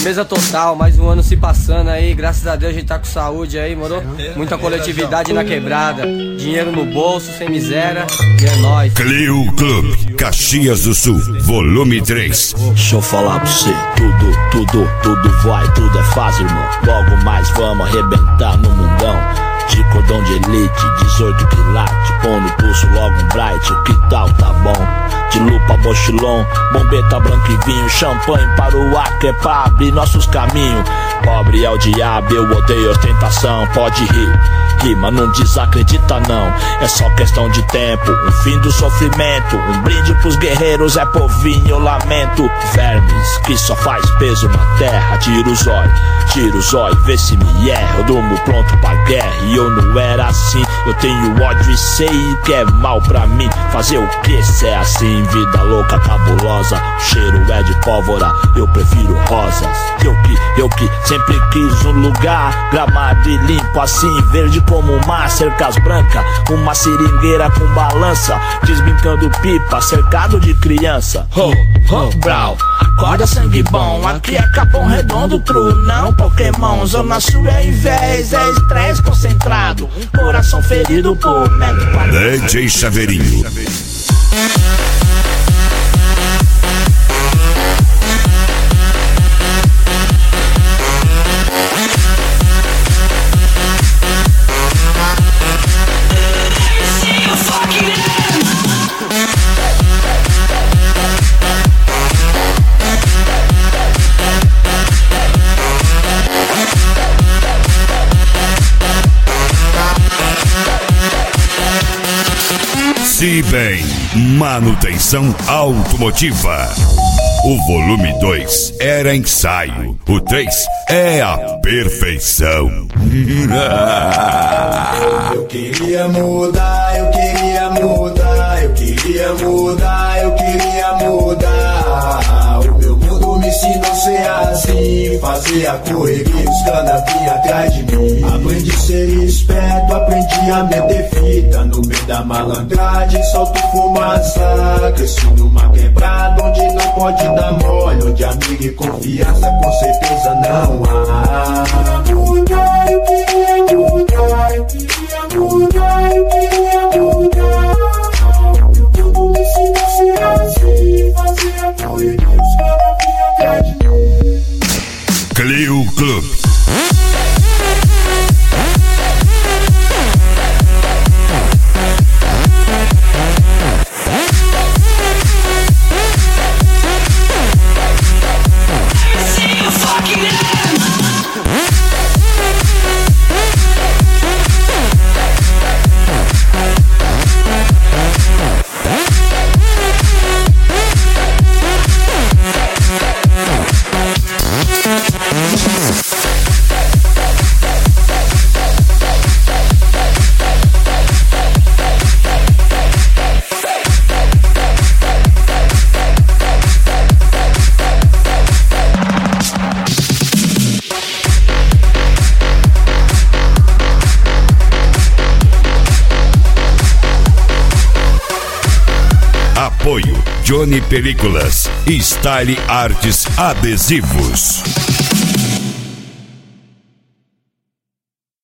Firmeza total, mais um ano se passando aí, graças a Deus a gente tá com saúde aí, moro? Muita coletividade na quebrada, dinheiro no bolso, sem miséria, e é nóis. Clio Club, Caxias do Sul, volume 3. Deixa eu falar pra você, tudo vai, tudo é fácil, irmão. Logo mais vamos arrebentar no mundão. De cordão de elite, 18 quilates, põe no pulso logo um bright, o que tal, tá bom? De lupa, mochilão, bombeta, branco e vinho, champanhe para o ar que é pra abrir nossos caminhos. Pobre é o diabo, eu odeio ostentação, pode rir, mas não desacredita não. É só questão de tempo, um fim do sofrimento, um brinde pros guerreiros, é povinho, eu lamento. Vermes que só faz peso na terra, tira o zóio, vê se me erra. Eu durmo pronto pra guerra e eu não era assim. Eu tenho ódio e sei que é mal pra mim. Fazer o que se é assim? Vida louca, cabulosa, o cheiro é de pólvora, eu prefiro rosas. Eu que sempre quis um lugar gramado e limpo assim, verde como o mar, cercas brancas, uma seringueira com balança, desbrincando pipa, cercado de criança. Brau, acorda sangue bom, aqui é Capão Redondo, true, não Pokémon. Zona Sul é invés, é estresse concentrado, coração ferido por metro quadrado. DJ Chaveirinho. Se bem, manutenção automotiva. O volume 2 era ensaio, o 3 é a perfeição. Eu queria mudar, eu queria mudar, eu queria mudar, eu queria mudar. O meu mundo me ensinou a ser assim, fazer a correria, os canas vinham atrás de mim. Aprendi a ser esperto, aprendi a meter fita no meio da malandragem, solto fumaça. Cresci numa quebrada onde não pode dar mole, onde amigo e confiança com certeza não há. Mudar, eu queria mudar, eu queria mudar, eu queria mudar. Meu mundo me ensinou a ser assim, fazer a correria, os caras vinham atrás de mim. Clio Club. Apoio Johnny Películas e Style Artes Adesivos.